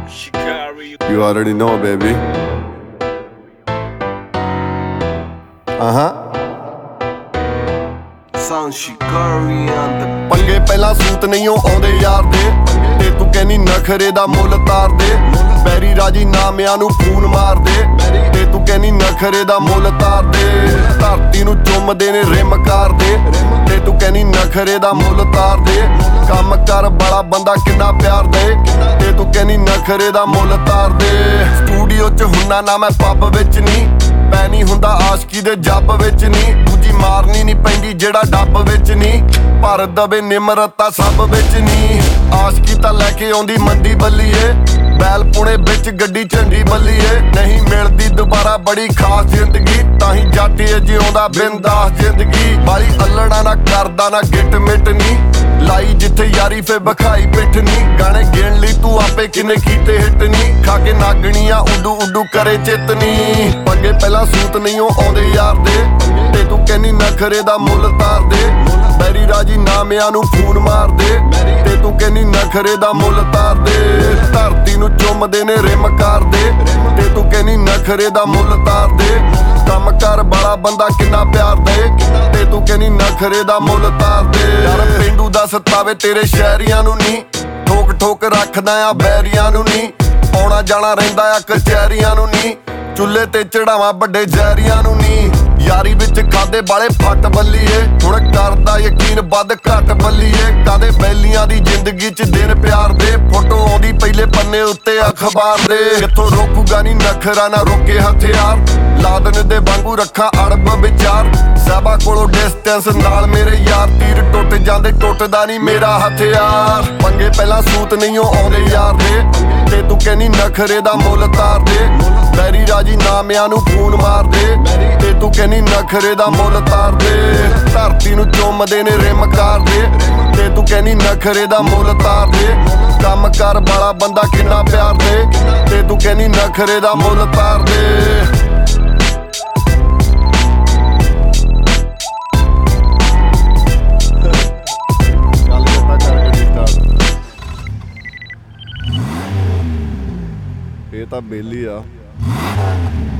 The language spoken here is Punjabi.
Shikari. You already know, baby. Sound Shikari on the ਪੰਗੇ ਪਹਿਲਾਂ ਸੂਤ ਨਹੀਂ ਆਉਂਦੇ ਯਾਰ ਦੇ ਤੇ ਤੂੰ ਕਹਿਨੀ ਨਖਰੇ ਦਾ ਮੁੱਲ ਤਾਰ ਦੇ ਬੈਰੀ ਰਾਜੀ ਨਾਮਿਆਂ ਨੂੰ ਫੋਨ ਮਾਰ ਦੇ ਤੇ ਤੂੰ ਕਹਿਨੀ ਨਖਰੇ ਦਾ ਮੁੱਲ ਤਾਰ ਦੇ ਧਰਤੀ ਨੂੰ ਚੁੰਮਦੇ ਨੇ ਰਿਮ ਕਰਦੇ ਤੇ ਤੂੰ ਕਹਿਨੀ ਨਖਰੇ ਦਾ ਮੁੱਲ ਤਾਰ ਦੇ ਕੰਮ ਕਰ ਵਾਲਾ ਬੰਦਾ ਕਿੰਨਾ ਪਿਆਰ ਦੇ ਤੇ ਤੂੰ ਕਹਿਨੀ ਨਖਰੇ ਦਾ ਮੁੱਲ ਤਾਰ ਦੇ ਸਟੂਡੀਓ 'ਚ ਹੁੰਨਾ ਨਾ ਮੈਂ ਪੱਬ ਵਿੱਚ ਨਹੀਂ ਪੈ ਨਹੀਂ ਹੁੰਦਾ ਆਸ਼ਕੀ ਦੇ ਜੱਬ ਵਿੱਚ ਨਹੀਂ ਦੂਜੀ ਮਾਰਨੀ ਨਹੀਂ ਪੈਂਦੀ ਜਿਹੜਾ ਡੱਬ ਵਿੱਚ ਨਹੀਂ ਭਰ ਦਵੇ ਨਿਮਰਤਾ ਸਭ ਵਿੱਚ ਨਹੀਂ ਆਸ਼ਕੀ ਤਾਂ ਲੈ ਕੇ ਆਉਂਦੀ ਮੰਦੀ ਬੱਲੀਏ ਬੈਲ ਪੁਣੇ ਵਿੱਚ ਗੱਡੀ ਝੰਡੀ ਬੱਲੀਏ ਨਹੀਂ ਮਿਲਦੀ ਦੁਬਾਰਾ ਬੜੀ ਖਾਸ ਜ਼ਿੰਦਗੀ ਤਾਂ ਹੀ ਜੱਟ ਜਿਉਂਦਾ ਬਿੰਦਾਸ ਜ਼ਿੰਦਗੀ ਬਾਲੀ ਅਲੜਾ ਨਾ ਕਰਦਾ ਨਾ ਗਿੱਟ ਮਿੱਟ ਨਹੀਂ ਲਾਈ ਜਿੱਥੇ ਯਾਰੀ ਫੇ ਬਖਾਈ ਪਿੱਠ ਨਹੀਂ ਗਾਣੇ ਗਿਣ ਲਈ ਤੂੰ ਆਪੇ ਕਿੰਨੇ ਕੀਤੇ ਹਿੱਟ ਨਹੀਂ ਖਾ ਕੇ ਨਾਗਣੀਆਂ ਉੱਡੂ ਉੱਡੂ ਕਰੇ ਚਿੱਤ ਨਹੀਂ ਪੰਗੇ ਪਹਿਲਾਂ ਸੂਤ ਨਹੀਂ ਆਉਂਦੇ ਯਾਰ ਦੇ ਤੇ ਤੂੰ ਕਹਿਨੀ ਨਖਰੇ ਦਾ ਮੁੱਲ ਤਾਰ ਦੇ ਬੈਰੀ ਰਾਜੀ ਨਾਮਿਆਂ ਨੂੰ ਫੋਨ ਮਾਰ ਦੇ ਤੇ ਤੂੰ ਕਹਿਨੀ ਨਖਰੇ ਦਾ ਮੁੱਲ ਤਾਰ ਦੇ ਧਰਤੀ ਨੂੰ ਚੁੰਮਦੇ ਨੇ ਰਿਮ ਕਰਦੇ ਤੇ ਤੂੰ ਕਹਿਨੀ ਨਖਰੇ ਦਾ ਮੁੱਲ ਤਾਰ ਦੇ ਕੰਮ ਕਰ ਵਾਲਾ ਬੰਦਾ ਕਿੰਨਾ ਪਿਆਰ ਦੇ ਤੇ ਤੂੰ ਕਹਿਨੀ ਨਖਰੇ ਦਾ ਮੁੱਲ ਤਾਰ ਦੇ ਯਾਰ ਪਿੰਡੂ ਦਾ ਸਤਾਵੇ ਤੇਰੇ ਸ਼ਹਿਰੀਆਂ ਨੂੰ ਨਹੀਂ ਠੋਕ ਠੋਕ ਰੱਖਦਾ ਆ ਬੈਰੀਆਂ ਨੂੰ ਨਹੀਂ ਆਉਣਾ ਜਾਣਾ ਰਹਿੰਦਾ ਆ ਕਚਹਿਰੀਆਂ ਨੂੰ ਨਹੀਂ ਚੁੱਲ੍ਹੇ ਤੇ ਚੜਾਵਾਂ ਵੱਡੇ ਜ਼ਹਿਰੀਆਂ ਨੂੰ ਨਹੀਂ ਯਾਰੀ ਵਿੱਚ ਖਾਦੇ ਵਾਲੇ ਫੱਟ ਬੱਲੀਏ ਹੁਣ ਕਰਦਾ ਯਕੀਨ ਵੱਧ ਘੱਟ ਬੱਲੀਏ ਕਾਦੇ ਬੈਲੀਆਂ ਦੀ ਜ਼ਿੰਦਗੀ 'ਚ ਦਿਨ ਪਿਆਰ ਦੇ ਫੋਟੋ ਆਉਂਦੀ ਪਹਿਲੇ ਪੰਨੇ ਉੱਤੇ ਅਖਬਾਰ ਦੇ ਕਿੱਥੋਂ ਰੋਕੂਗਾ ਨਹੀਂ ਨਖਰਾ ਨਾ ਰੋਕੇ ਹਥਿਆਰ ਲਾਦਨ ਦੇ ਵਾਂਗੂ ਰੱਖਾਂ ਅੜਬ ਵਿਚਾਰ ਸਾਹਿਬਾ ਕੋਲੋਂ ਡਿਸਟੈਂਸ ਨਾਲ ਮੇਰੇ ਯਾਰ ਤੀਰ ਟੁੱਟ ਜਾਂਦੇ ਟੁੱਟਦਾ ਨਹੀਂ ਮੇਰਾ ਹਥਿਆਰ ਪੰਗੇ ਪਹਿਲਾਂ ਸੂਤ ਨਹੀਂ ਆਉਂਦੇ ਯਾਰ ਦੇ ਤੇ ਤੂੰ ਕਹਿਨੀ ਨਖਰੇ ਦਾ ਮੁੱਲ ਤਾਰ ਦੇ ਬੈਰੀ ਰਾਜੀ ਨਾਮਿਆਂ ਨੂੰ ਫੋਨ ਮਾਰ ਦੇ ਤੇ ਤੂੰ ਕਹਿਨੀ ਨਖਰੇ ਦਾ ਮੁੱਲ ਤਾਰ ਦੇ ਧਰਤੀ ਨੂੰ ਚੁੰਮਦੇ ਨੇ ਰਿਮ ਕਰਦੇ ਤੇ ਤੂੰ ਕਹਿਨੀ ਨਖਰੇ ਦਾ ਮੁੱਲ ਤਾਰ ਦੇ ਕੰਮ ਕਰ ਵਾਲਾ ਬੰਦਾ ਕਿੰਨਾ ਪਿਆਰ ਦੇ ਤੇ ਤੂੰ ਕਹਿਨੀ ਨਖਰੇ ਦਾ ਮੁੱਲ ਤਾਰ ਦੇ ਇਹ ਤਾਂ ਬੇਲੀ ਆ